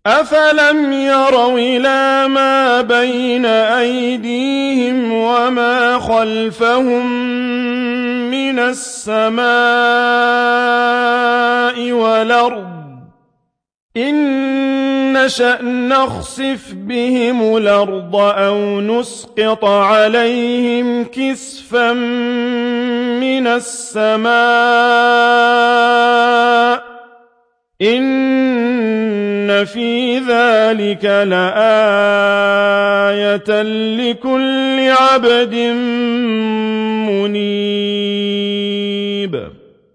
أَفَلَمْ يَرَوْا إِلَىٰ مَا بَيْنَ أَيْدِيهِمْ وَمَا خَلْفَهُم مِّنَ السَّمَاءِ وَالْأَرْضِ إِن نَّشَأْ نَخْسِفْ بِهِمُ الْأَرْضَ أَوْ نُسْقِطْ عَلَيْهِمْ كِسْفًا مِّنَ السَّمَاءِ ۚ إِنَّ فِي ذَٰلِكَ لَآيَةً لِّكُلِّ عَبْدٍ مُّنِيبٍ